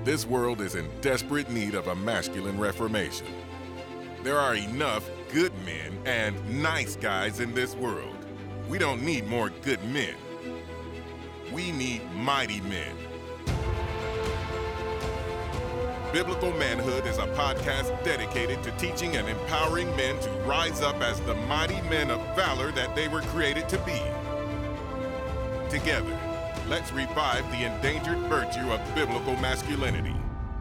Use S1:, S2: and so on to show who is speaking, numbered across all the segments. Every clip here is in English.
S1: This world is in desperate need of a masculine reformation. There are enough good men and nice guys in this world. We don't need more good men. We need mighty men. Biblical Manhood is a podcast dedicated to teaching and empowering men to rise up as the mighty men of valor that they were created to be. Together, let's revive the endangered virtue of biblical masculinity.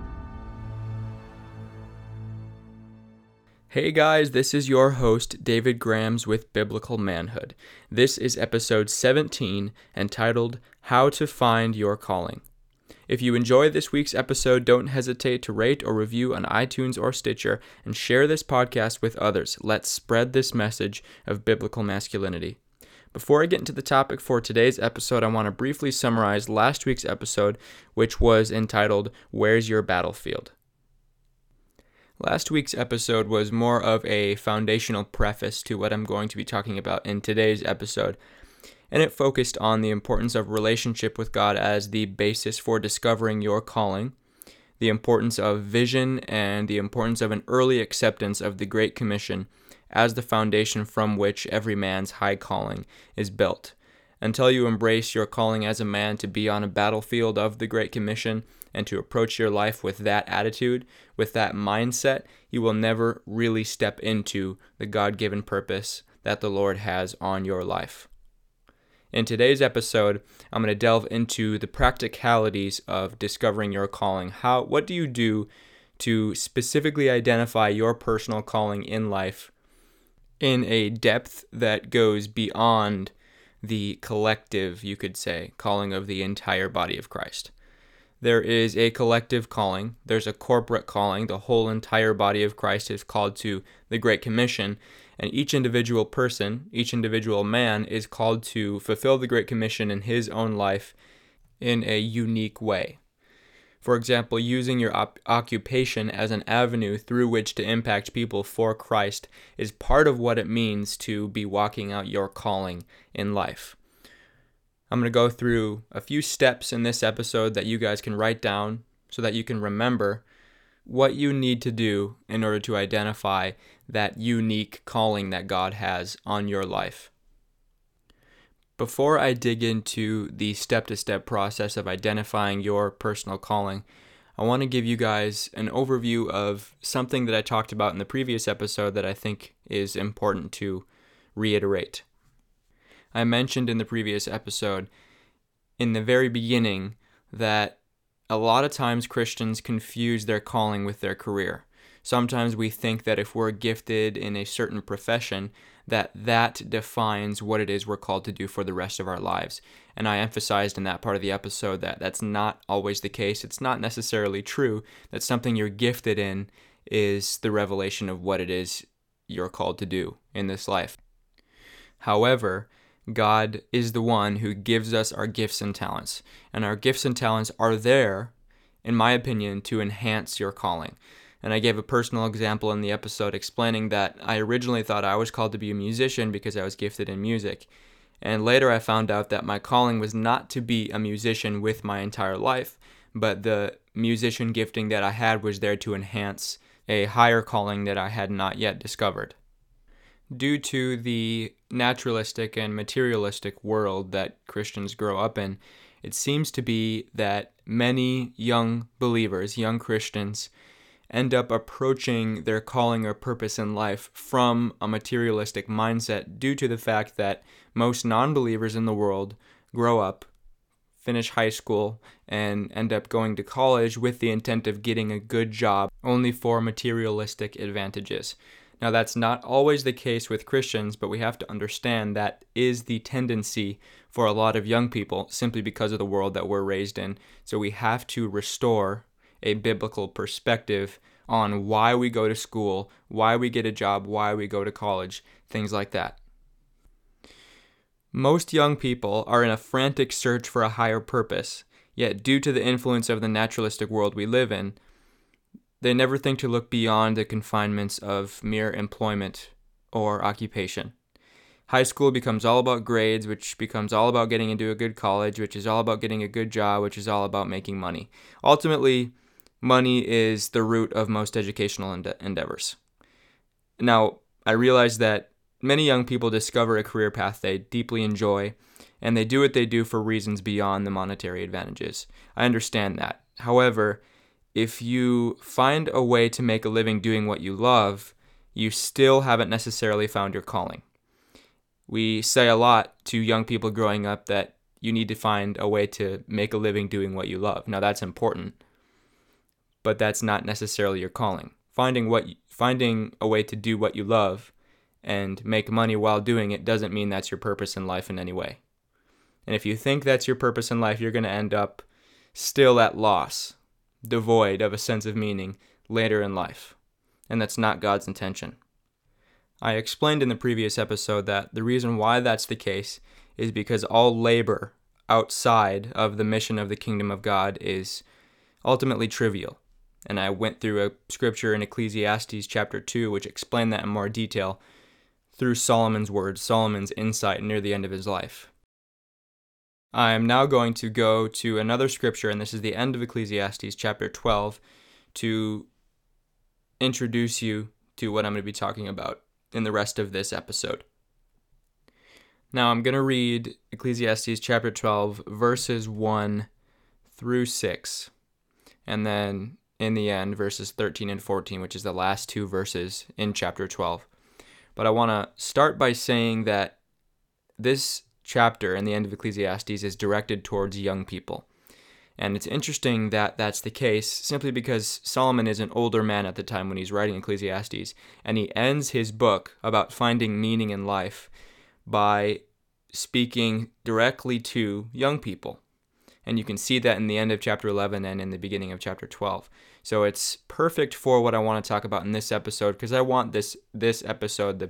S2: Hey guys, this is your host, David Grams with Biblical Manhood. This is episode 17, entitled, How to Find Your Calling. If you enjoyed this week's episode, don't hesitate to rate or review on iTunes or Stitcher, and share this podcast with others. Let's spread this message of biblical masculinity. Before I get into the topic for today's episode, I want to briefly summarize last week's episode, which was entitled, Where's Your Battlefield? Last week's episode was more of a foundational preface to what I'm going to be talking about in today's episode, and it focused on the importance of relationship with God as the basis for discovering your calling, the importance of vision, and the importance of an early acceptance of the Great Commission as the foundation from which every man's high calling is built. Until you embrace your calling as a man to be on a battlefield of the Great Commission and to approach your life with that attitude, with that mindset, you will never really step into the God-given purpose that the Lord has on your life. In today's episode, I'm going to delve into the practicalities of discovering your calling. What do you do to specifically identify your personal calling in life in a depth that goes beyond the collective, you could say, calling of the entire body of Christ? There is a collective calling. There's a corporate calling. The whole entire body of Christ is called to the Great Commission. And each individual person, each individual man is called to fulfill the Great Commission in his own life in a unique way. For example, using your occupation as an avenue through which to impact people for Christ is part of what it means to be walking out your calling in life. I'm going to go through a few steps in this episode that you guys can write down so that you can remember what you need to do in order to identify that unique calling that God has on your life. Before I dig into the step-to-step process of identifying your personal calling, I want to give you guys an overview of something that I talked about in the previous episode that I think is important to reiterate. I mentioned in the previous episode, in the very beginning, that a lot of times Christians confuse their calling with their career. Sometimes we think that if we're gifted in a certain profession, that defines what it is we're called to do for the rest of our lives. And I emphasized in that part of the episode that that's not always the case. It's not necessarily true that something you're gifted in is the revelation of what it is you're called to do in this life. However, God is the one who gives us our gifts and talents. And our gifts and talents are there, in my opinion, to enhance your calling. And I gave a personal example in the episode explaining that I originally thought I was called to be a musician because I was gifted in music. And later I found out that my calling was not to be a musician with my entire life, but the musician gifting that I had was there to enhance a higher calling that I had not yet discovered. Due to the naturalistic and materialistic world that Christians grow up in, it seems to be that many young believers, young Christians, end up approaching their calling or purpose in life from a materialistic mindset due to the fact that most non-believers in the world grow up, finish high school, and end up going to college with the intent of getting a good job only for materialistic advantages. Now, that's not always the case with Christians, but we have to understand that is the tendency for a lot of young people simply because of the world that we're raised in. So we have to restore a biblical perspective on why we go to school, why we get a job, why we go to college, things like that. Most young people are in a frantic search for a higher purpose, yet due to the influence of the naturalistic world we live in, they never think to look beyond the confinements of mere employment or occupation. High school becomes all about grades, which becomes all about getting into a good college, which is all about getting a good job, which is all about making money. Ultimately, money is the root of most educational endeavors. Now, I realize that many young people discover a career path they deeply enjoy, and they do what they do for reasons beyond the monetary advantages. I understand that. However, if you find a way to make a living doing what you love, you still haven't necessarily found your calling. We say a lot to young people growing up that you need to find a way to make a living doing what you love. Now, that's important, but that's not necessarily your calling. Finding a way to do what you love and make money while doing it doesn't mean that's your purpose in life in any way. And if you think that's your purpose in life, you're going to end up still at loss, devoid of a sense of meaning later in life. And that's not God's intention. I explained in the previous episode that the reason why that's the case is because all labor outside of the mission of the kingdom of God is ultimately trivial. And I went through a scripture in Ecclesiastes chapter 2, which explained that in more detail through Solomon's words, Solomon's insight near the end of his life. I am now going to go to another scripture, and this is the end of Ecclesiastes chapter 12, to introduce you to what I'm going to be talking about in the rest of this episode. Now I'm going to read Ecclesiastes chapter 12, verses 1 through 6, and then in the end, verses 13 and 14, which is the last two verses in chapter 12. But I want to start by saying that this chapter in the end of Ecclesiastes is directed towards young people. And it's interesting that that's the case simply because Solomon is an older man at the time when he's writing Ecclesiastes, and he ends his book about finding meaning in life by speaking directly to young people. And you can see that in the end of chapter 11 and in the beginning of chapter 12. So it's perfect for what I want to talk about in this episode, because I want this episode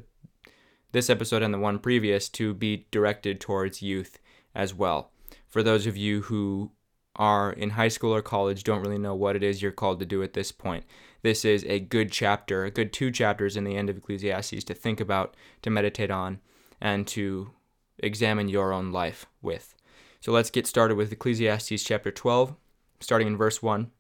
S2: and the one previous to be directed towards youth as well. For those of you who are in high school or college, don't really know what it is you're called to do at this point, this is a good chapter, a good 2 chapters in the end of Ecclesiastes to think about, to meditate on, and to examine your own life with. So let's get started with Ecclesiastes chapter 12, starting in verse 1.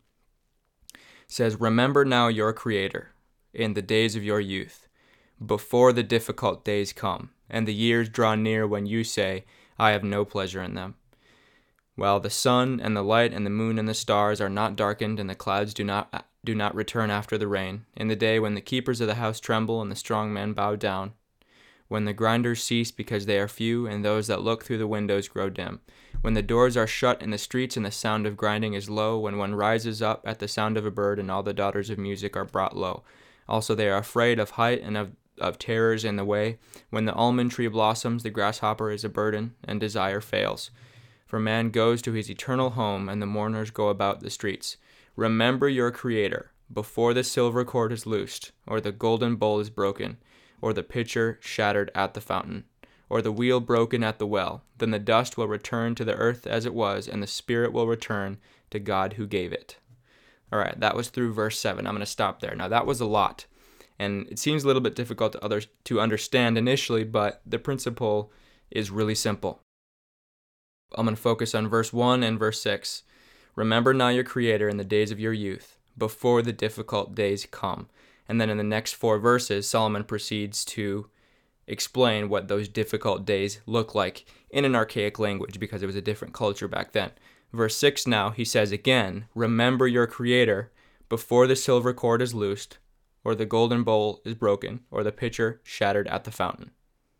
S2: It says, "Remember now your Creator in the days of your youth, before the difficult days come, and the years draw near when you say, I have no pleasure in them. While the sun and the light and the moon and the stars are not darkened, and the clouds do not return after the rain, in the day when the keepers of the house tremble and the strong men bow down, when the grinders cease because they are few, and those that look through the windows grow dim, when the doors are shut in the streets and the sound of grinding is low, when one rises up at the sound of a bird and all the daughters of music are brought low. Also they are afraid of height and of terrors in the way. When the almond tree blossoms, the grasshopper is a burden, and desire fails. For man goes to his eternal home, and the mourners go about the streets. Remember your Creator, before the silver cord is loosed, or the golden bowl is broken, or the pitcher shattered at the fountain, or the wheel broken at the well. Then the dust will return to the earth as it was, and the spirit will return to God who gave it." All right, that was through verse 7. I'm going to stop there. Now, that was a lot, and it seems a little bit difficult to understand initially, but the principle is really simple. I'm going to focus on verse 1 and verse 6. "Remember now your Creator in the days of your youth, before the difficult days come." And then in the next 4 verses, Solomon proceeds to explain what those difficult days look like in an archaic language, because it was a different culture back then. Verse 6 now, he says again, "Remember your Creator before the silver cord is loosed, or the golden bowl is broken, or the pitcher shattered at the fountain."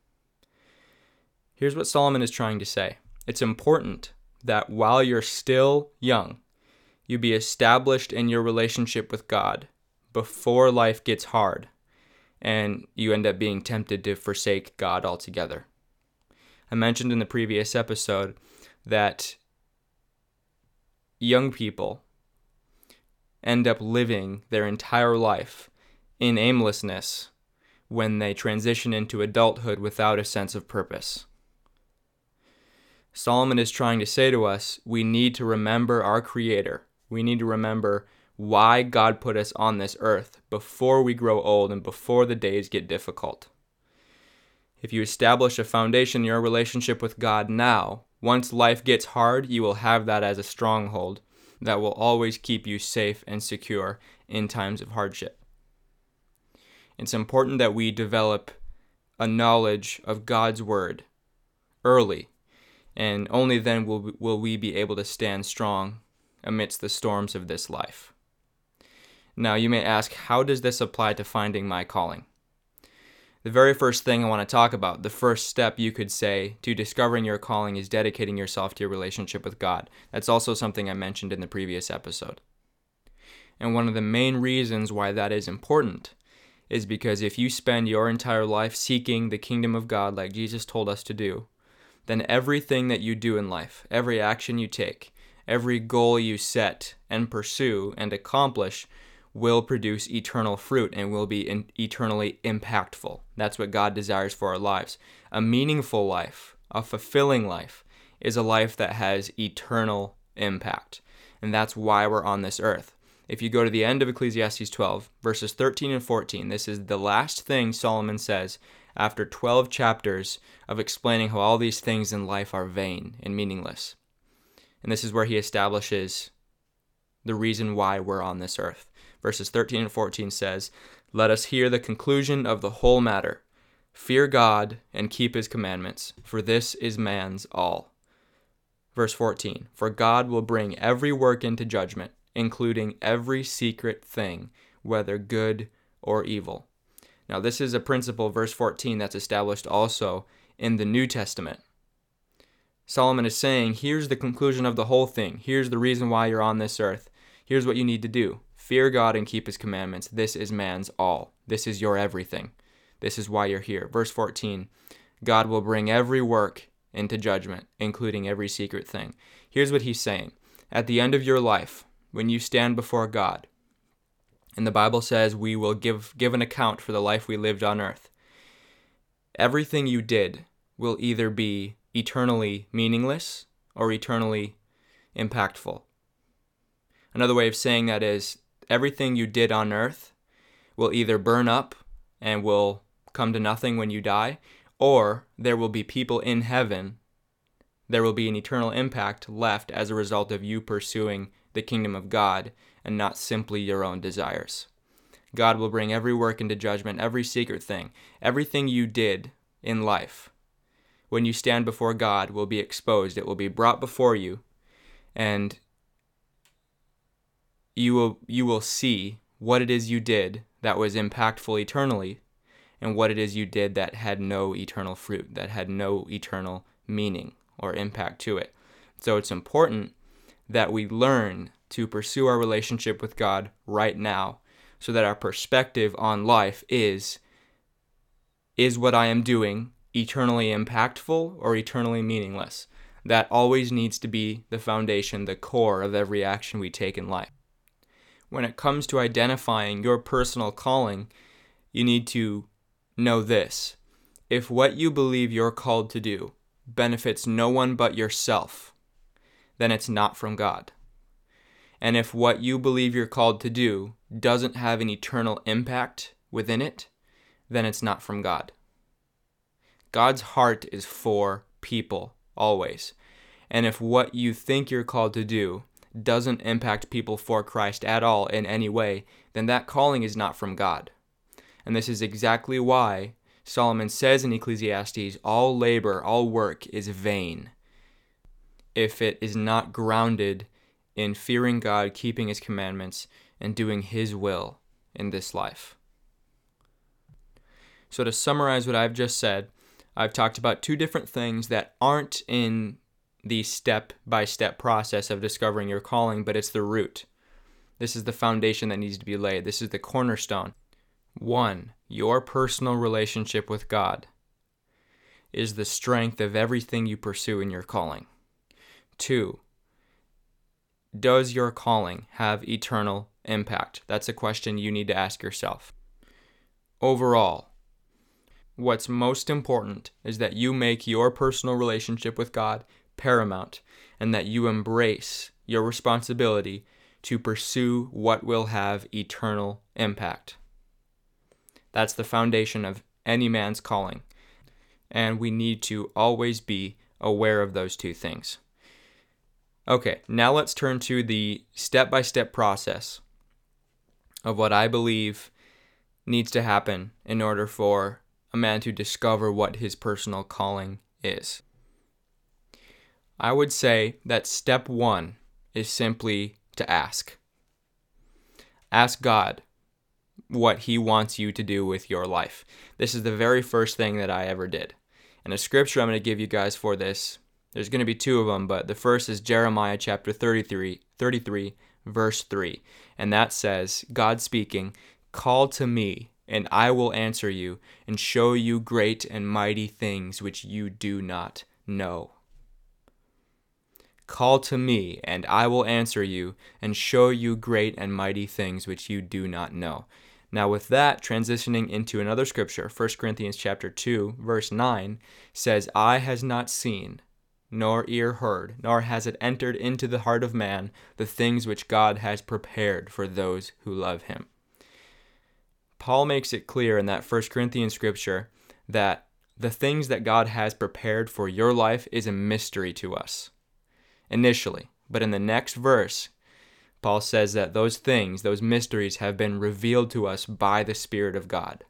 S2: Here's what Solomon is trying to say. It's important that while you're still young, you be established in your relationship with God before life gets hard and you end up being tempted to forsake God altogether. I mentioned in the previous episode that young people end up living their entire life in aimlessness when they transition into adulthood without a sense of purpose. Solomon is trying to say to us, we need to remember our Creator. We need to remember why God put us on this earth before we grow old and before the days get difficult. If you establish a foundation in your relationship with God now, once life gets hard, you will have that as a stronghold. that will always keep you safe and secure in times of hardship. It's important that we develop a knowledge of God's word early, and only then will we be able to stand strong amidst the storms of this life. Now, you may ask, how does this apply to finding my calling? The very first thing I want to talk about, the first step you could say to discovering your calling, is dedicating yourself to your relationship with God. That's also something I mentioned in the previous episode. And one of the main reasons why that is important is because if you spend your entire life seeking the kingdom of God like Jesus told us to do, then everything that you do in life, every action you take, every goal you set and pursue and accomplish will produce eternal fruit and will be eternally impactful. That's what God desires for our lives. A meaningful life, a fulfilling life, is a life that has eternal impact. And that's why we're on this earth. If you go to the end of Ecclesiastes 12, verses 13 and 14, this is the last thing Solomon says after 12 chapters of explaining how all these things in life are vain and meaningless. And this is where he establishes the reason why we're on this earth. Verses 13 and 14 says, "Let us hear the conclusion of the whole matter. Fear God and keep his commandments, for this is man's all." Verse 14, "For God will bring every work into judgment, including every secret thing, whether good or evil." Now, this is a principle, verse 14, that's established also in the New Testament. Solomon is saying, here's the conclusion of the whole thing. Here's the reason why you're on this earth. Here's what you need to do. Fear God and keep his commandments. This is man's all. This is your everything. This is why you're here. Verse 14, "God will bring every work into judgment, including every secret thing." Here's what he's saying. At the end of your life, when you stand before God, and the Bible says we will give an account for the life we lived on earth, everything you did will either be eternally meaningless or eternally impactful. Another way of saying that is, everything you did on earth will either burn up and will come to nothing when you die, or there will be people in heaven. There will be an eternal impact left as a result of you pursuing the kingdom of God and not simply your own desires. God will bring every work into judgment, every secret thing. Everything you did in life, when you stand before God, will be exposed. It will be brought before you, and you will see what it is you did that was impactful eternally, and what it is you did that had no eternal fruit, that had no eternal meaning or impact to it. So it's important that we learn to pursue our relationship with God right now, so that our perspective on life is what I am doing eternally impactful or eternally meaningless? That always needs to be the foundation, the core of every action we take in life. When it comes to identifying your personal calling, you need to know this. If what you believe you're called to do benefits no one but yourself, then it's not from God. And if what you believe you're called to do doesn't have an eternal impact within it, then it's not from God. God's heart is for people, always. And if what you think you're called to do doesn't impact people for Christ at all in any way, then that calling is not from God. And this is exactly why Solomon says in Ecclesiastes, all labor, all work is vain if it is not grounded in fearing God, keeping his commandments, and doing his will in this life. So to summarize what I've just said, I've talked about two different things that aren't in the step-by-step process of discovering your calling, but it's the root. This is the foundation that needs to be laid. This is the cornerstone. 1, your personal relationship with God is the strength of everything you pursue in your calling. 2, does your calling have eternal impact? That's a question you need to ask yourself. Overall, what's most important is that you make your personal relationship with God paramount, and that you embrace your responsibility to pursue what will have eternal impact. That's the foundation of any man's calling, and we need to always be aware of those two things. Okay, now let's turn to the step-by-step process of what I believe needs to happen in order for a man to discover what his personal calling is. I would say that step one is simply to ask. Ask God what he wants you to do with your life. This is the very first thing that I ever did. And a scripture I'm going to give you guys for this, there's going to be two of them, but the first is Jeremiah chapter 33, verse 3. And that says, God speaking, "Call to me, and I will answer you, and show you great and mighty things which you do not know." Call to me, and I will answer you, and show you great and mighty things which you do not know. Now with that, transitioning into another scripture, 1 Corinthians chapter 2, verse 9, says, "Eye has not seen, nor ear heard, nor has it entered into the heart of man, the things which God has prepared for those who love him." Paul makes it clear in that 1 Corinthians scripture that the things that God has prepared for your life is a mystery to us initially. But in the next verse, Paul says that those things, those mysteries, have been revealed to us by the Spirit of God.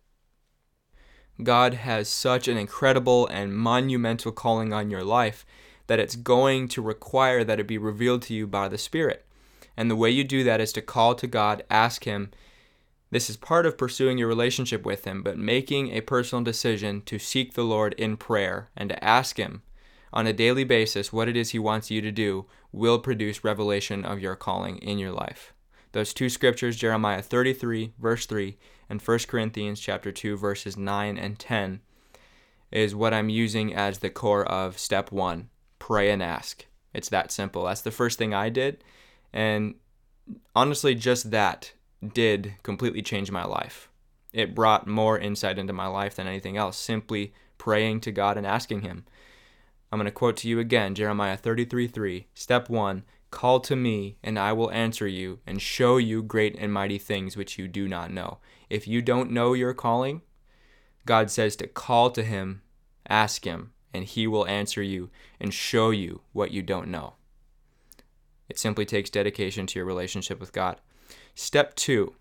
S2: God has such an incredible and monumental calling on your life that it's going to require that it be revealed to you by the Spirit. And the way you do that is to call to God, ask him. This is part of pursuing your relationship with him, but making a personal decision to seek the Lord in prayer and to ask him on a daily basis what it is he wants you to do will produce revelation of your calling in your life. Those two scriptures, Jeremiah 33, verse 3, and 1 Corinthians chapter 2, verses 9 and 10, is what I'm using as the core of step one, pray and ask. It's that simple. That's the first thing I did, and honestly, just that did completely change my life. It brought more insight into my life than anything else, simply praying to God and asking him. I'm going to quote to you again, Jeremiah 33:3. Step 1, call to me, and I will answer you, and show you great and mighty things which you do not know. If you don't know your calling, God says to call to him, ask him, and he will answer you and show you what you don't know. It simply takes dedication to your relationship with God. Step 2.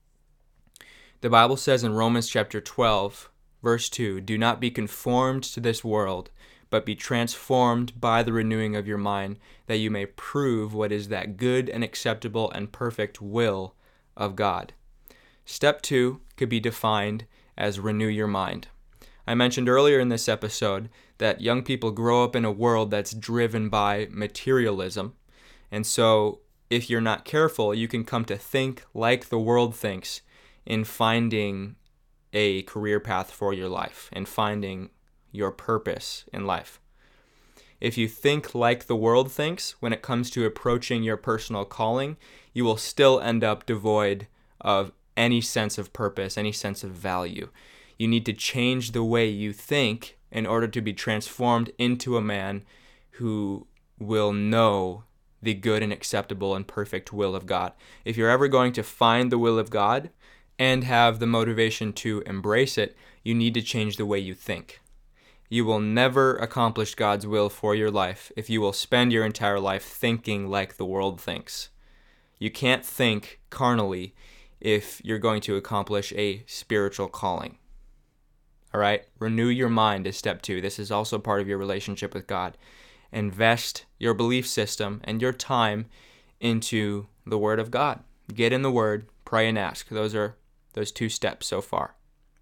S2: The Bible says in Romans chapter 12, verse 2, "Do not be conformed to this world, but be transformed by the renewing of your mind, that you may prove what is that good and acceptable and perfect will of God." Step 2 could be defined as renew your mind. I mentioned earlier in this episode that young people grow up in a world that's driven by materialism, and so if you're not careful, you can come to think like the world thinks in finding a career path for your life and finding your purpose in life. If you think like the world thinks when it comes to approaching your personal calling, you will still end up devoid of any sense of purpose, any sense of value. You need to change the way you think in order to be transformed into a man who will know the good and acceptable and perfect will of God. If you're ever going to find the will of God and have the motivation to embrace it, you need to change the way you think. You will never accomplish God's will for your life if you will spend your entire life thinking like the world thinks. You can't think carnally if you're going to accomplish a spiritual calling. All right? Renew your mind is step 2. This is also part of your relationship with God. Invest your belief system and your time into the Word of God. Get in the Word, pray and ask. Those are those 2 steps so far.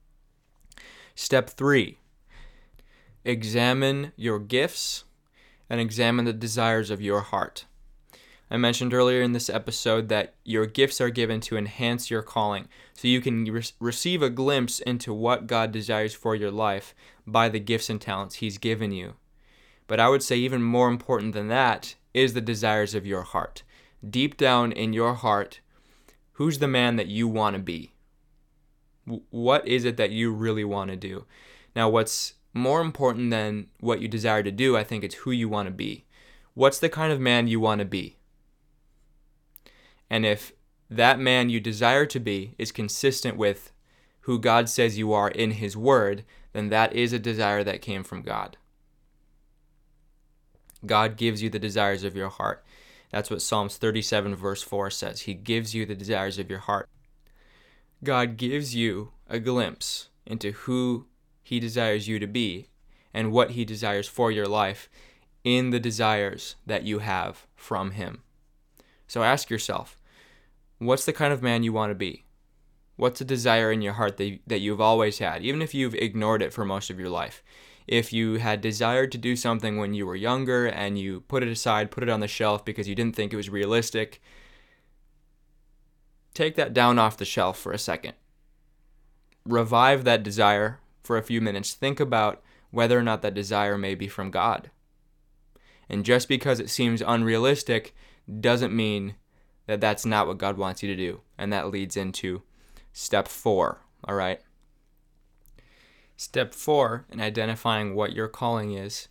S2: Step 3. Examine your gifts and examine the desires of your heart. I mentioned earlier in this episode that your gifts are given to enhance your calling, so you can receive a glimpse into what God desires for your life by the gifts and talents He's given you. But I would say even more important than that is the desires of your heart. Deep down in your heart, who's the man that you want to be? What is it that you really want to do? Now, what's more important than what you desire to do, I think it's who you want to be. What's the kind of man you want to be? And if that man you desire to be is consistent with who God says you are in His Word, then that is a desire that came from God. God gives you the desires of your heart. That's what Psalms 37 verse 4 says. He gives you the desires of your heart. God gives you a glimpse into who he desires you to be and what he desires for your life in the desires that you have from him. So ask yourself, what's the kind of man you want to be? What's a desire in your heart that you've always had, even if you've ignored it for most of your life? If you had desired to do something when you were younger and you put it aside, put it on the shelf because you didn't think it was realistic, take that down off the shelf for a second. Revive that desire for a few minutes. Think about whether or not that desire may be from God. And just because it seems unrealistic doesn't mean that that's not what God wants you to do. And that leads into step 4, all right? Step 4 in identifying what your calling is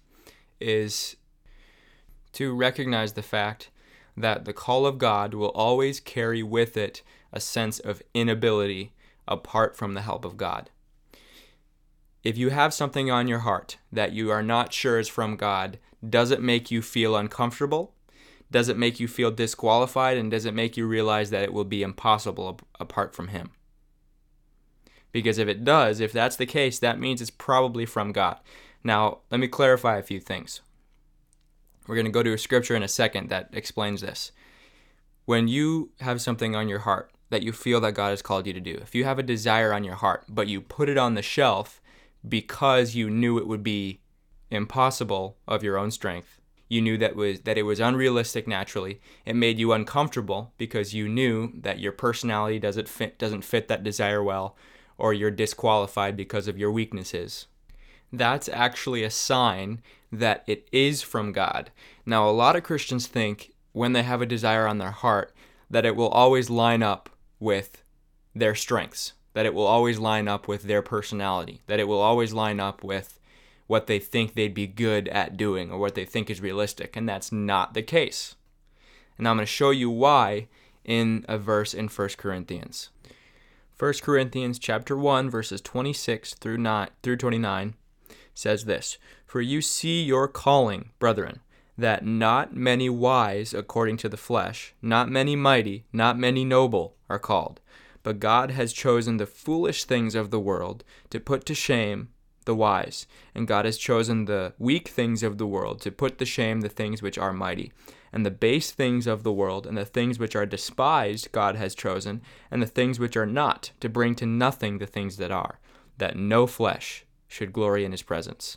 S2: to recognize the fact that the call of God will always carry with it a sense of inability apart from the help of God. If you have something on your heart that you are not sure is from God, does it make you feel uncomfortable? Does it make you feel disqualified? And does it make you realize that it will be impossible apart from him? Because if it does, if that's the case, that means it's probably from God. Now, let me clarify a few things. We're going to go to a scripture in a second that explains this. When you have something on your heart that you feel that God has called you to do, if you have a desire on your heart, but you put it on the shelf because you knew it would be impossible of your own strength, you knew that it was unrealistic naturally, it made you uncomfortable because you knew that your personality doesn't fit that desire well, or you're disqualified because of your weaknesses. That's actually a sign that it is from God. Now, a lot of Christians think when they have a desire on their heart that it will always line up with their strengths, that it will always line up with their personality, that it will always line up with what they think they'd be good at doing or what they think is realistic, and that's not the case. And I'm going to show you why in a verse in 1 Corinthians. 1 Corinthians chapter 1, verses 26 through 29 says this, "For you see your calling, brethren, that not many wise according to the flesh, not many mighty, not many noble are called. But God has chosen the foolish things of the world to put to shame the wise. And God has chosen the weak things of the world to put to shame the things which are mighty. And the base things of the world and the things which are despised God has chosen, and the things which are not, to bring to nothing the things that are, that no flesh should glory in his presence."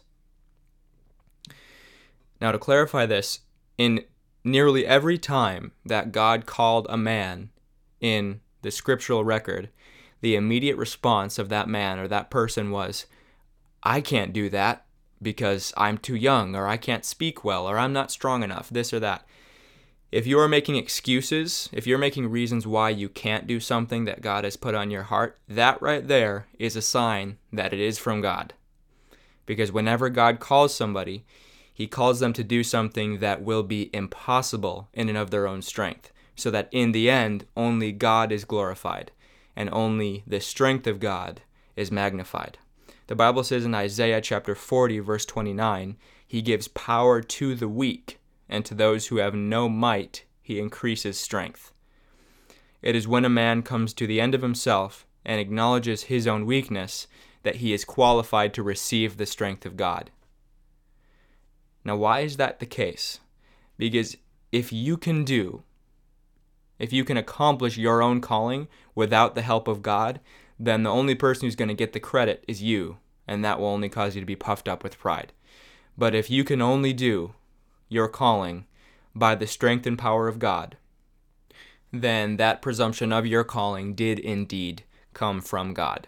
S2: Now, to clarify this, in nearly every time that God called a man in the scriptural record, the immediate response of that man or that person was, "I can't do that because I'm too young, or I can't speak well, or I'm not strong enough, this or that." If you're making excuses, if you're making reasons why you can't do something that God has put on your heart, that right there is a sign that it is from God. Because whenever God calls somebody, he calls them to do something that will be impossible in and of their own strength, so that in the end, only God is glorified, and only the strength of God is magnified. The Bible says in Isaiah chapter 40, verse 29, he gives power to the weak, and to those who have no might, he increases strength. It is when a man comes to the end of himself and acknowledges his own weakness that he is qualified to receive the strength of God. Now, why is that the case? Because if you can accomplish your own calling without the help of God, then the only person who's going to get the credit is you, and that will only cause you to be puffed up with pride. But if you can only do your calling by the strength and power of God, then that presumption of your calling did indeed come from God.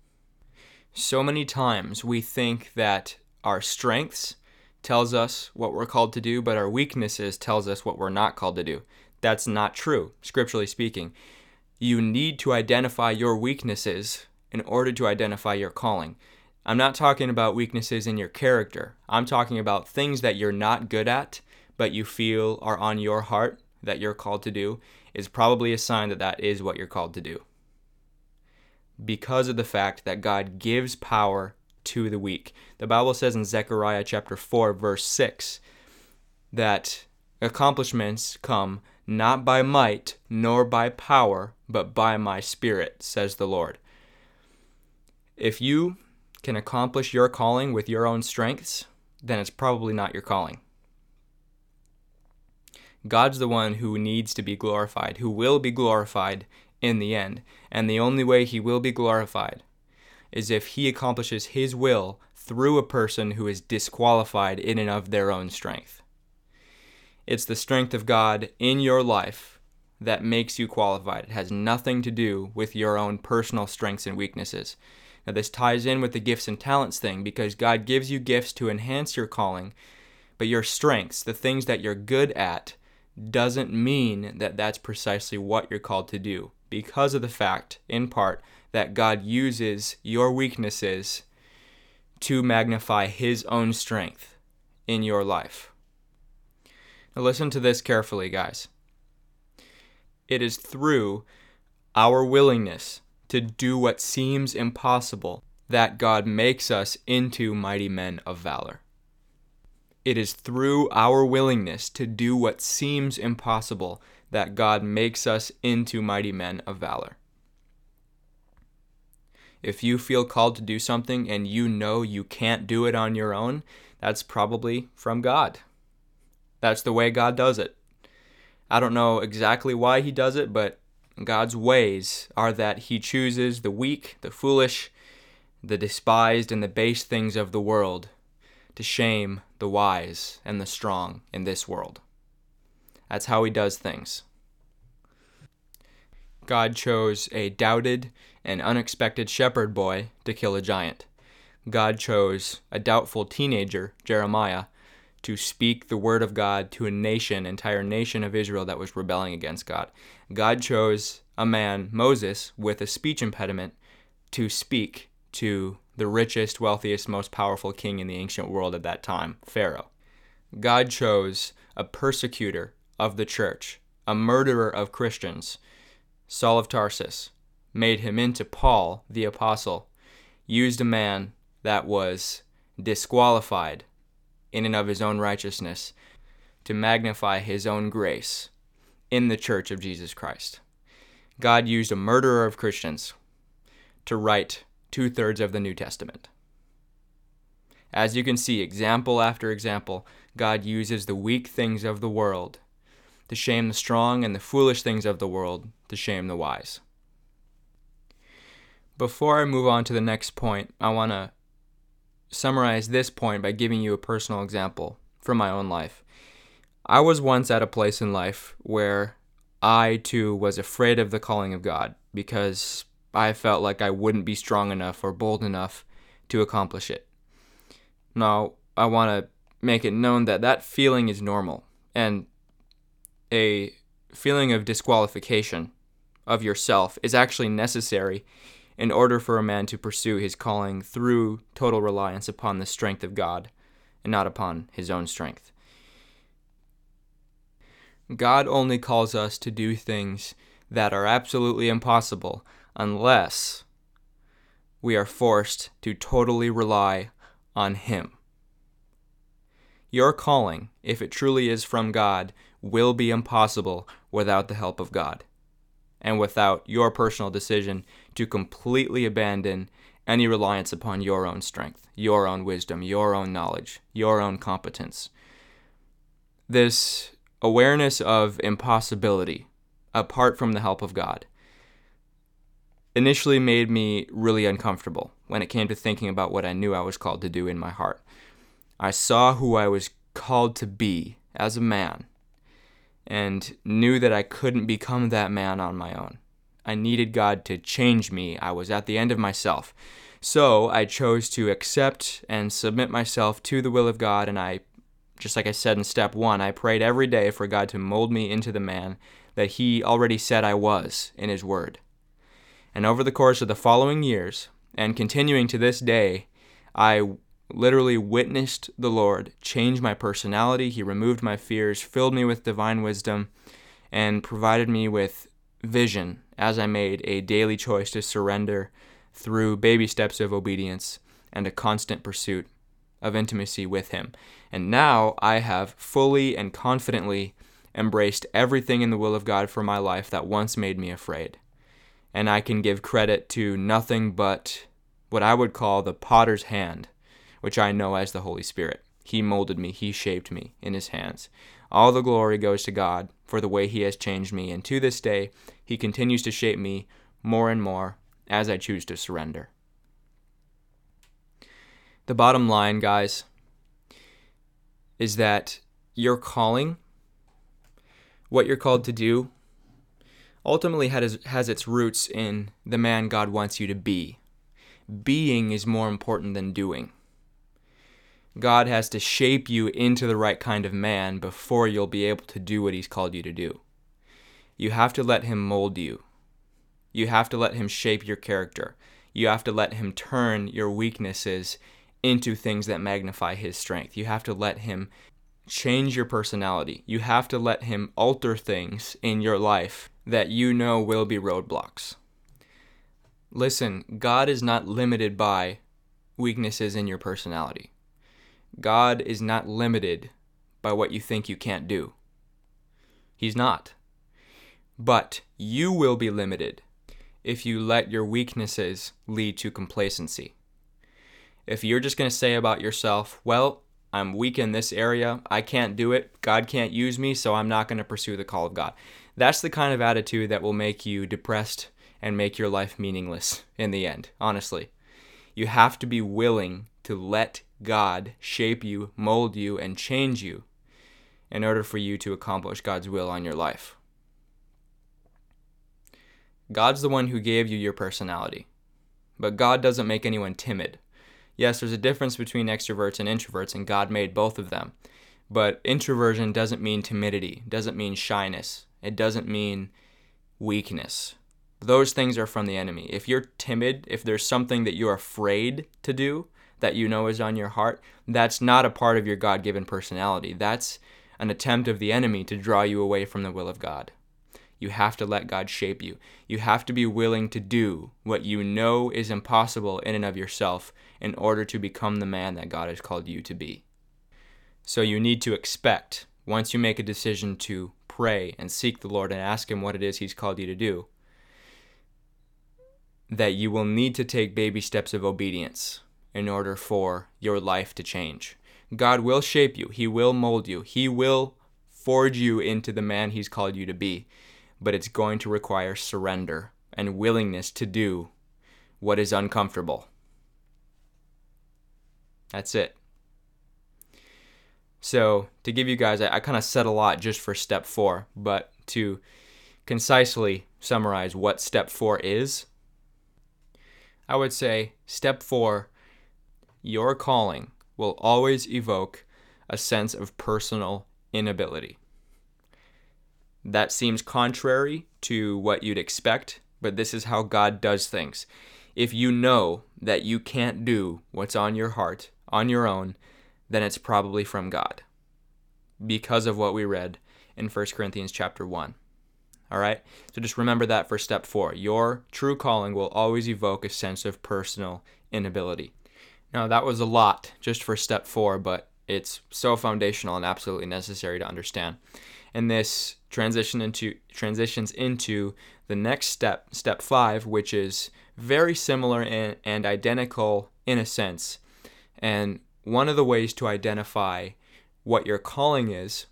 S2: So many times we think that our strengths tells us what we're called to do, but our weaknesses tells us what we're not called to do. That's not true, scripturally speaking. You need to identify your weaknesses in order to identify your calling. I'm not talking about weaknesses in your character. I'm talking about things that you're not good at, but you feel are on your heart that you're called to do, is probably a sign that that is what you're called to do. Because of the fact that God gives power to the weak. The Bible says in Zechariah chapter 4, verse 6, that Accomplishments come not by might nor by power, but by my Spirit, says the Lord. If you can accomplish your calling with your own strengths, then it's probably not your calling. God's the one who needs to be glorified, who will be glorified in the end. And the only way he will be glorified is if he accomplishes his will through a person who is disqualified in and of their own strength. It's the strength of God in your life that makes you qualified. It has nothing to do with your own personal strengths and weaknesses. Now, this ties in with the gifts and talents thing, because God gives you gifts to enhance your calling, but your strengths, the things that you're good at, doesn't mean that that's precisely what you're called to do, because of the fact, in part, that God uses your weaknesses to magnify his own strength in your life. Now listen to this carefully, guys. It is through our willingness to do what seems impossible that God makes us into mighty men of valor. It is through our willingness to do what seems impossible that God makes us into mighty men of valor. If you feel called to do something and you know you can't do it on your own, that's probably from God. That's the way God does it. I don't know exactly why he does it, but God's ways are that he chooses the weak, the foolish, the despised, and the base things of the world to shame the wise and the strong in this world. That's how he does things. God chose a doubted and unexpected shepherd boy to kill a giant. God chose a doubtful teenager, Jeremiah, to speak the word of God to a nation, entire nation of Israel that was rebelling against God. God chose a man, Moses, with a speech impediment to speak to the richest, wealthiest, most powerful king in the ancient world at that time, Pharaoh. God chose a persecutor of the church, a murderer of Christians, Saul of Tarsus, made him into Paul, the apostle, used a man that was disqualified in and of his own righteousness to magnify his own grace in the church of Jesus Christ. God used a murderer of Christians to write 2/3 of the New Testament. As you can see, example after example, God uses the weak things of the world to shame the strong and the foolish things of the world to shame the wise. Before I move on to the next point, I want to summarize this point by giving you a personal example from my own life. I was once at a place in life where I, too, was afraid of the calling of God because I felt like I wouldn't be strong enough or bold enough to accomplish it. Now, I want to make it known that that feeling is normal, and a feeling of disqualification of yourself is actually necessary in order for a man to pursue his calling through total reliance upon the strength of God and not upon his own strength. God only calls us to do things that are absolutely impossible unless we are forced to totally rely on him. Your calling, if it truly is from God, will be impossible without the help of God and without your personal decision to completely abandon any reliance upon your own strength, your own wisdom, your own knowledge, your own competence. This awareness of impossibility, apart from the help of God, initially made me really uncomfortable when it came to thinking about what I knew I was called to do in my heart. I saw who I was called to be as a man and knew that I couldn't become that man on my own. I needed God to change me. I was at the end of myself. So I chose to accept and submit myself to the will of God, and I, just like I said in step 1, I prayed every day for God to mold me into the man that he already said I was in his word. And over the course of the following years, and continuing to this day, I literally witnessed the Lord change my personality. He removed my fears, filled me with divine wisdom, and provided me with vision as I made a daily choice to surrender through baby steps of obedience and a constant pursuit of intimacy with him. And now I have fully and confidently embraced everything in the will of God for my life that once made me afraid. And I can give credit to nothing but what I would call the potter's hand, which I know as the Holy Spirit. He molded me, he shaped me in his hands. All the glory goes to God for the way he has changed me, and to this day, he continues to shape me more and more as I choose to surrender. The bottom line, guys, is that your calling, what you're called to do, ultimately has its roots in the man God wants you to be. Being is more important than doing. God has to shape you into the right kind of man before you'll be able to do what he's called you to do. You have to let him mold you. You have to let him shape your character. You have to let him turn your weaknesses into things that magnify his strength. You have to let him change your personality. You have to let him alter things in your life that you know will be roadblocks. Listen, God is not limited by weaknesses in your personality. God is not limited by what you think you can't do. He's not. But you will be limited if you let your weaknesses lead to complacency. If you're just going to say about yourself, well, I'm weak in this area, I can't do it, God can't use me, so I'm not going to pursue the call of God. That's the kind of attitude that will make you depressed and make your life meaningless in the end, honestly. You have to be willing to let God shape you, mold you, and change you in order for you to accomplish God's will on your life. God's the one who gave you your personality, but God doesn't make anyone timid. Yes, there's a difference between extroverts and introverts, and God made both of them. But introversion doesn't mean timidity, doesn't mean shyness, it doesn't mean weakness. Those things are from the enemy. If you're timid, if there's something that you're afraid to do that you know is on your heart, that's not a part of your God-given personality. That's an attempt of the enemy to draw you away from the will of God. You have to let God shape you. You have to be willing to do what you know is impossible in and of yourself in order to become the man that God has called you to be. So you need to expect, once you make a decision to pray and seek the Lord and ask him what it is he's called you to do, that you will need to take baby steps of obedience in order for your life to change. God will shape you. He will mold you. He will forge you into the man he's called you to be. But it's going to require surrender and willingness to do what is uncomfortable. That's it. So, to give you guys, I kind of said a lot just for step 4, but to concisely summarize what step 4 is, I would say step 4, your calling will always evoke a sense of personal inability. That seems contrary to what you'd expect, but this is how God does things. If you know that you can't do what's on your heart on your own, then it's probably from God, because of what we read in 1 Corinthians chapter 1. All right? So just remember that for step 4. Your true calling will always evoke a sense of personal inability. Now, that was a lot just for step 4, but it's so foundational and absolutely necessary to understand. And this transitions into the next step, step 5, which is very similar and identical in a sense. And one of the ways to identify what your calling is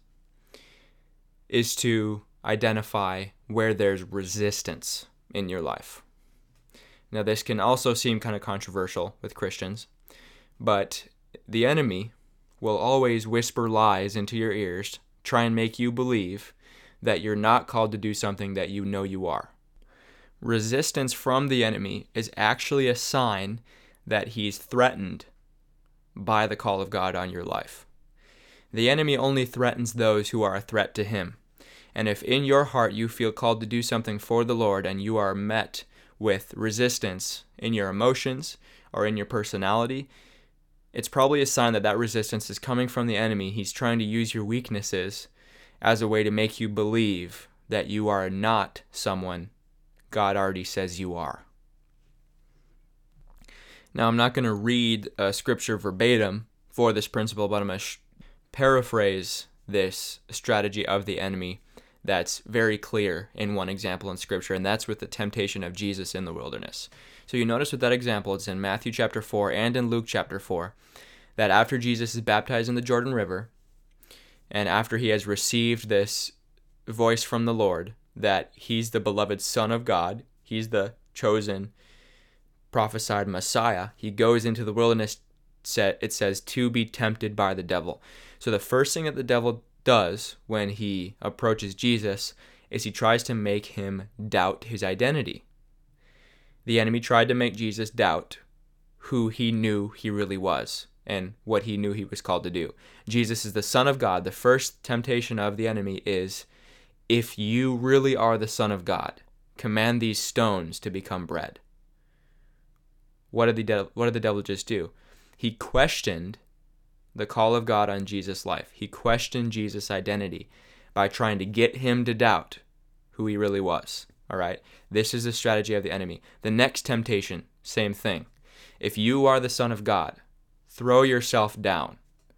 S2: to identify where there's resistance in your life. Now, this can also seem kind of controversial with Christians, but the enemy will always whisper lies into your ears, try and make you believe that you're not called to do something that you know you are. Resistance from the enemy is actually a sign that he's threatened by the call of God on your life. The enemy only threatens those who are a threat to him. And if in your heart you feel called to do something for the Lord and you are met with resistance in your emotions or in your personality, it's probably a sign that resistance is coming from the enemy. He's trying to use your weaknesses as a way to make you believe that you are not someone God already says you are. Now, I'm not going to read scripture verbatim for this principle, but I'm going to paraphrase this strategy of the enemy that's very clear in one example in Scripture, and that's with the temptation of Jesus in the wilderness. So you notice with that example, it's in Matthew chapter 4 and in Luke chapter 4, that after Jesus is baptized in the Jordan River, and after he has received this voice from the Lord that he's the beloved Son of God, he's the chosen, prophesied Messiah, he goes into the wilderness, it says, to be tempted by the devil. So the first thing that the devil does when he approaches Jesus is he tries to make him doubt his identity. The enemy tried to make Jesus doubt who he knew he really was and what he knew he was called to do. Jesus is the Son of God. The first temptation of the enemy is, if you really are the Son of God, command these stones to become bread. What did the devil just do? He questioned the call of God on Jesus' life. He questioned Jesus' identity by trying to get him to doubt who he really was. All right? This is the strategy of the enemy. The next temptation, same thing. If you are the Son of God, throw yourself down.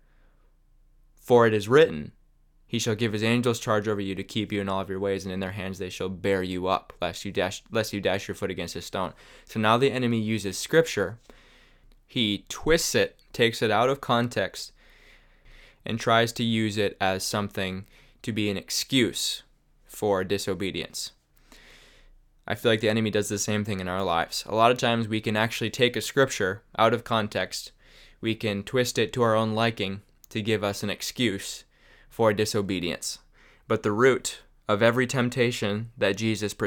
S2: For it is written, he shall give his angels charge over you to keep you in all of your ways, and in their hands they shall bear you up, lest you dash your foot against a stone. So now the enemy uses Scripture. He twists it, takes it out of context, and tries to use it as something to be an excuse for disobedience. I feel like the enemy does the same thing in our lives. A lot of times we can actually take a scripture out of context. We can twist it to our own liking to give us an excuse for disobedience. But the root of every temptation that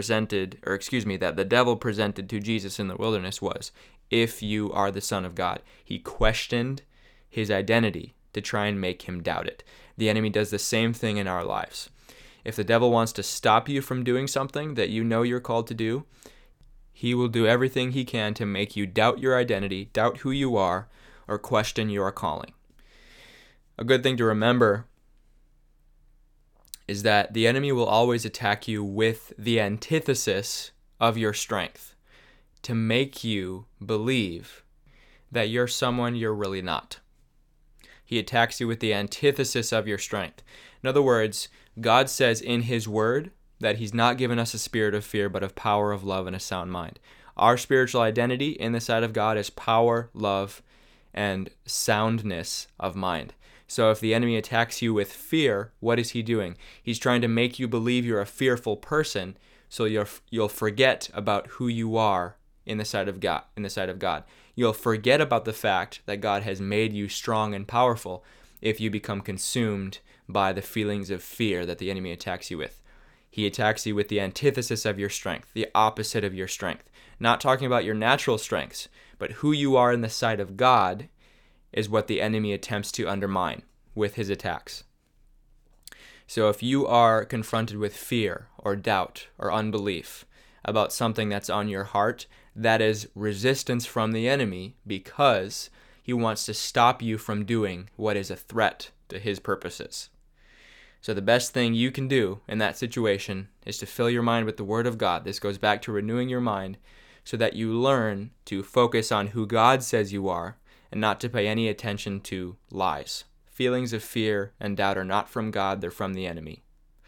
S2: that the devil presented to Jesus in the wilderness was, if you are the Son of God. He questioned his identity to try and make him doubt it. The enemy does the same thing in our lives. If the devil wants to stop you from doing something that you know you're called to do, he will do everything he can to make you doubt your identity, doubt who you are, or question your calling. A good thing to remember is that the enemy will always attack you with the antithesis of your strength, to make you believe that you're someone you're really not. He attacks you with the antithesis of your strength. In other words, God says in his word that he's not given us a spirit of fear, but of power, of love, and a sound mind. Our spiritual identity in the sight of God is power, love, and soundness of mind. So if the enemy attacks you with fear, what is he doing? He's trying to make you believe you're a fearful person, so you'll forget about who you are in the sight of God. You'll forget about the fact that God has made you strong and powerful if you become consumed by the feelings of fear that the enemy attacks you with. He attacks you with the antithesis of your strength, the opposite of your strength. Not talking about your natural strengths, but who you are in the sight of God is what the enemy attempts to undermine with his attacks. So if you are confronted with fear or doubt or unbelief about something that's on your heart, that is resistance from the enemy, because he wants to stop you from doing what is a threat to his purposes. So the best thing you can do in that situation is to fill your mind with the Word of God. This goes back to renewing your mind so that you learn to focus on who God says you are and not to pay any attention to lies. Feelings of fear and doubt are not from God, they're from the enemy.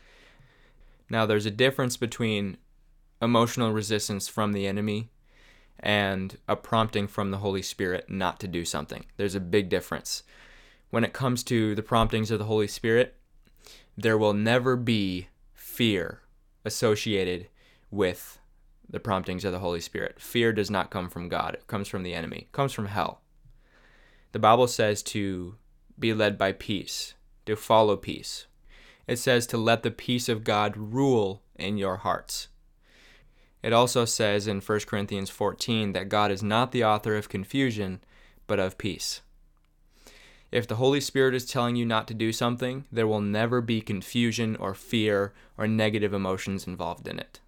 S2: Now, there's a difference between emotional resistance from the enemy and a prompting from the Holy Spirit not to do something. There's a big difference. When it comes to the promptings of the Holy Spirit, there will never be fear associated with the promptings of the Holy Spirit. Fear does not come from God. It comes from the enemy. It comes from hell. The Bible says to be led by peace, to follow peace. It says to let the peace of God rule in your hearts. It also says in 1 Corinthians 14 that God is not the author of confusion, but of peace. If the Holy Spirit is telling you not to do something, there will never be confusion or fear or negative emotions involved in it.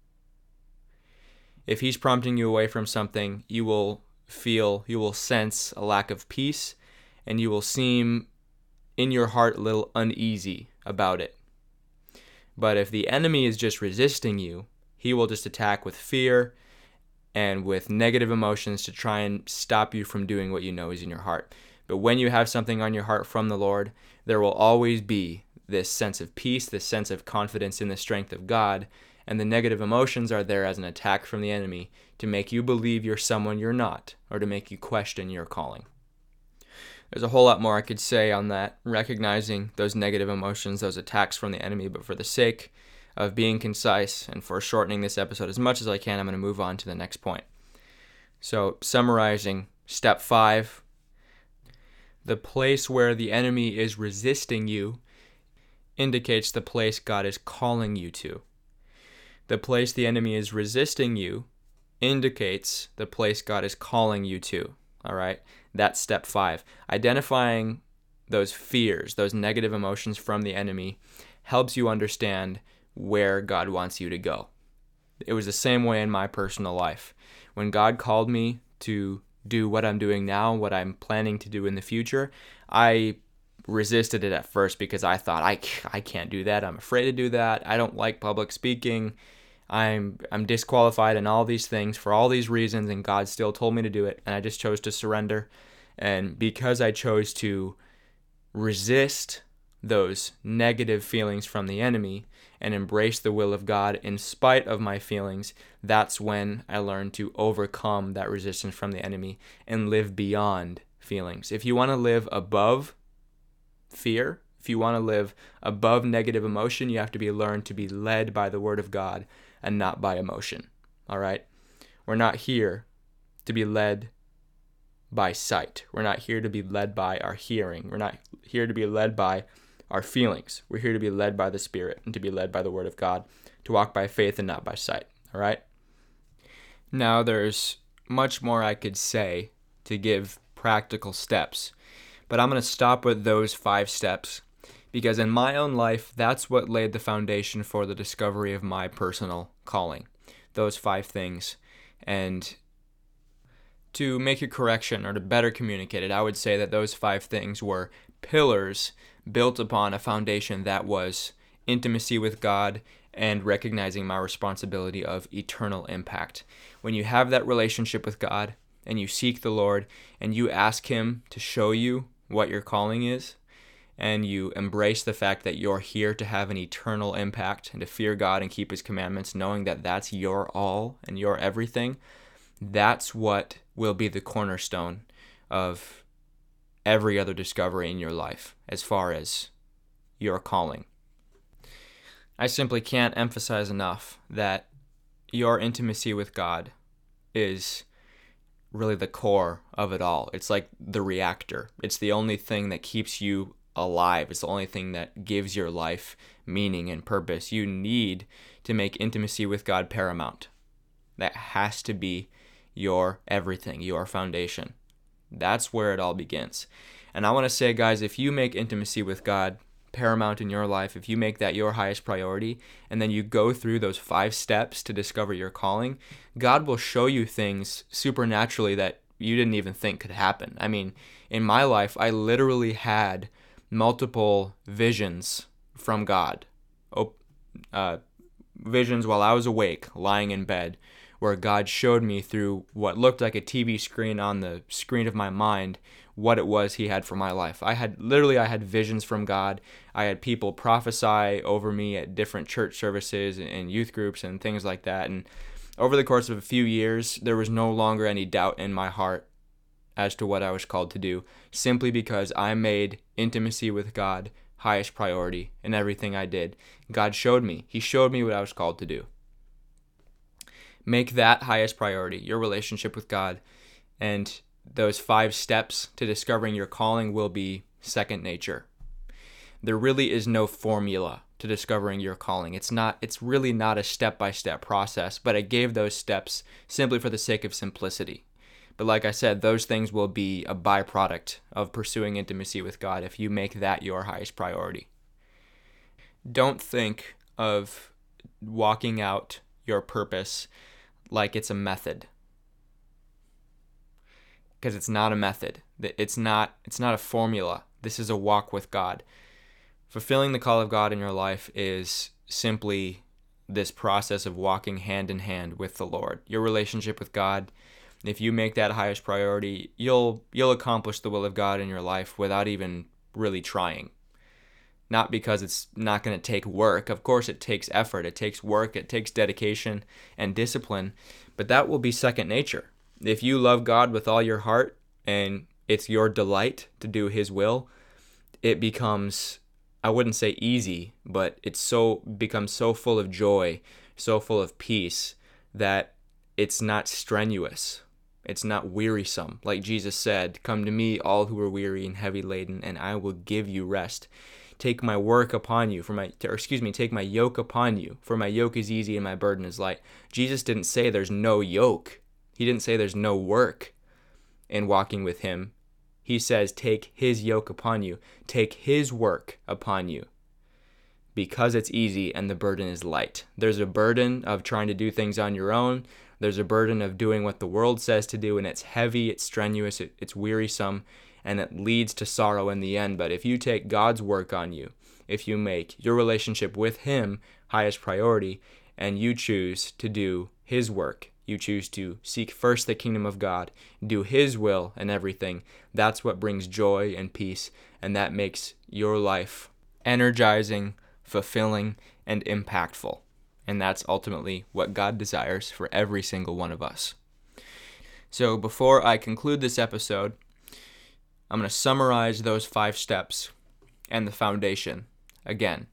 S2: If he's prompting you away from something, you will sense a lack of peace, and you will seem in your heart a little uneasy about it. But if the enemy is just resisting you, he will just attack with fear and with negative emotions to try and stop you from doing what you know is in your heart. But when you have something on your heart from the Lord, there will always be this sense of peace, this sense of confidence in the strength of God, and the negative emotions are there as an attack from the enemy to make you believe you're someone you're not, or to make you question your calling. There's a whole lot more I could say on that, recognizing those negative emotions, those attacks from the enemy, but for the sake of being concise and for shortening this episode as much as I can, I'm going to move on to the next point. So, summarizing, step 5, the place where the enemy is resisting you indicates the place God is calling you to. The place the enemy is resisting you indicates the place God is calling you to. All right? That's step 5. Identifying those fears, those negative emotions from the enemy helps you understand where God wants you to go. It was the same way in my personal life. When God called me to do what I'm doing now, what I'm planning to do in the future, I resisted it at first because I thought, I can't do that. I'm afraid to do that. I don't like public speaking. I'm disqualified in all these things for all these reasons, and God still told me to do it, and I just chose to surrender. And because I chose to resist those negative feelings from the enemy and embrace the will of God in spite of my feelings, that's when I learned to overcome that resistance from the enemy and live beyond feelings. If you want to live above fear, if you want to live above negative emotion, you have to be learned to be led by the Word of God and not by emotion. All right? We're not here to be led by sight. We're not here to be led by our hearing. We're not here to be led by our feelings. We're here to be led by the Spirit and to be led by the Word of God, to walk by faith and not by sight. All right? Now, there's much more I could say to give practical steps, but I'm going to stop with those 5 steps because in my own life, that's what laid the foundation for the discovery of my personal calling. Those 5 things. And to make a correction or to better communicate it, I would say that those 5 things were pillars built upon a foundation that was intimacy with God and recognizing my responsibility of eternal impact. When you have that relationship with God and you seek the Lord and you ask Him to show you what your calling is, and you embrace the fact that you're here to have an eternal impact and to fear God and keep His commandments, knowing that that's your all and your everything, that's what will be the cornerstone of every other discovery in your life as far as your calling. I simply can't emphasize enough that your intimacy with God is really the core of it all. It's like the reactor. It's the only thing that keeps you alive. It's the only thing that gives your life meaning and purpose. You need to make intimacy with God paramount. That has to be your everything, your foundation. That's where it all begins. And I want to say, guys, if you make intimacy with God paramount in your life, if you make that your highest priority, and then you go through those 5 steps to discover your calling, God will show you things supernaturally that you didn't even think could happen. I mean, in my life, I literally had multiple visions from God. Visions while I was awake, lying in bed, where God showed me through what looked like a TV screen on the screen of my mind what it was He had for my life. I had visions from God. I had people prophesy over me at different church services and youth groups and things like that. And over the course of a few years, there was no longer any doubt in my heart as to what I was called to do, simply because I made intimacy with God highest priority in everything I did. God showed me. He showed me what I was called to do. Make that highest priority, your relationship with God, and those 5 steps to discovering your calling will be second nature. There really is no formula to discovering your calling. It's really not a step-by-step process, but I gave those steps simply for the sake of simplicity. But like I said, those things will be a byproduct of pursuing intimacy with God if you make that your highest priority. Don't think of walking out your purpose like it's a method, because it's not a method. It's not a formula. This is a walk with God. Fulfilling the call of God in your life is simply this process of walking hand in hand with the Lord. Your relationship with God If you make that highest priority, you'll accomplish the will of God in your life without even really trying. Not because it's not going to take work. Of course, it takes effort, it takes work, it takes dedication and discipline, but that will be second nature. If you love God with all your heart and it's your delight to do His will, it becomes, I wouldn't say easy, but becomes so full of joy, so full of peace that it's not strenuous. It's not wearisome. Like Jesus said, "Come to me, all who are weary and heavy laden, and I will give you rest. Take my work upon you, take my yoke upon you, for my yoke is easy and my burden is light." Jesus didn't say there's no yoke. He didn't say there's no work in walking with Him. He says, take His yoke upon you. Take His work upon you. Because it's easy and the burden is light. There's a burden of trying to do things on your own. There's a burden of doing what the world says to do, and it's heavy, it's strenuous, it's wearisome, and it leads to sorrow in the end. But if you take God's work on you, if you make your relationship with Him highest priority, and you choose to do His work, you choose to seek first the kingdom of God, do His will and everything, that's what brings joy and peace, and that makes your life energizing, fulfilling, and impactful. And that's ultimately what God desires for every single one of us. So before I conclude this episode, I'm going to summarize those 5 steps and the foundation again.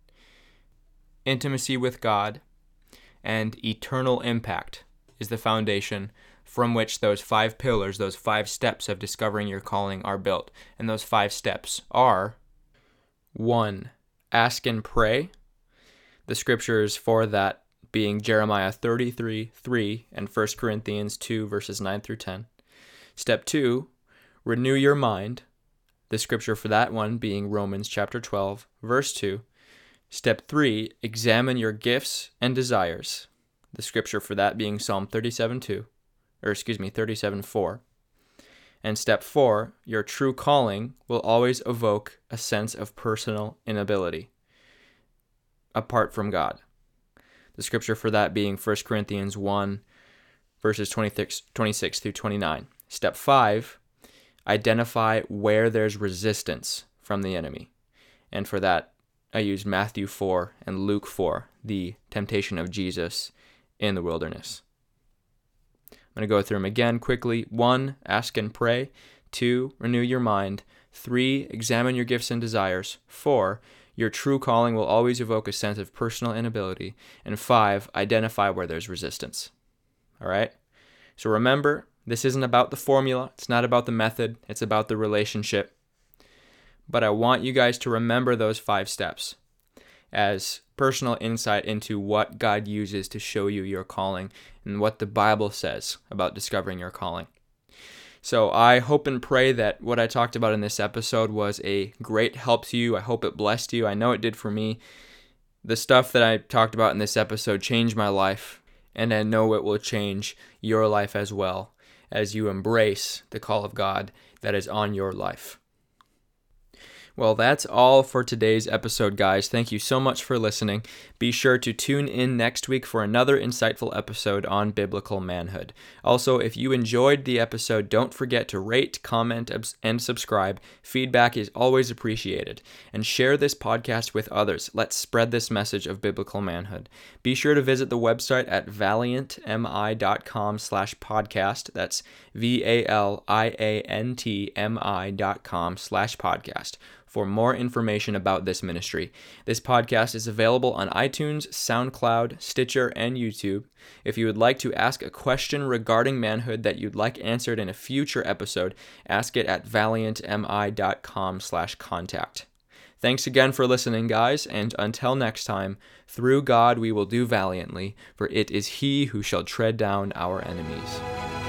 S2: Intimacy with God and eternal impact is the foundation from which those 5 pillars, those 5 steps of discovering your calling are built. And those 5 steps are: 1. Ask and pray. The scriptures for that being Jeremiah 33:3 and 1 Corinthians 2 verses 9 through 10. Step 2, renew your mind. The scripture for that one being Romans chapter 12 verse 2. Step 3, examine your gifts and desires. The scripture for that being Psalm 37:4. And step 4, your true calling will always evoke a sense of personal inability apart from God. The scripture for that being 1 Corinthians 1, verses 26 through 29. Step 5, identify where there's resistance from the enemy. And for that, I use Matthew 4 and Luke 4, the temptation of Jesus in the wilderness. I'm going to go through them again quickly. 1, ask and pray. 2, renew your mind. 3, examine your gifts and desires. 4, your true calling will always evoke a sense of personal inability. And 5, identify where there's resistance. All right? So remember, this isn't about the formula. It's not about the method. It's about the relationship. But I want you guys to remember those 5 steps as personal insight into what God uses to show you your calling and what the Bible says about discovering your calling. So I hope and pray that what I talked about in this episode was a great help to you. I hope it blessed you. I know it did for me. The stuff that I talked about in this episode changed my life, and I know it will change your life as well as you embrace the call of God that is on your life. Well, that's all for today's episode, guys. Thank you so much for listening. Be sure to tune in next week for another insightful episode on biblical manhood. Also, if you enjoyed the episode, don't forget to rate, comment, and subscribe. Feedback is always appreciated. And share this podcast with others. Let's spread this message of biblical manhood. Be sure to visit the website at valiantmi.com/podcast. That's valiantmi.com/podcast. For more information about this ministry. This podcast is available on iTunes, SoundCloud, Stitcher, and YouTube. If you would like to ask a question regarding manhood that you'd like answered in a future episode, ask it at valiantmi.com/contact. Thanks again for listening, guys, and until next time, through God we will do valiantly, for it is He who shall tread down our enemies.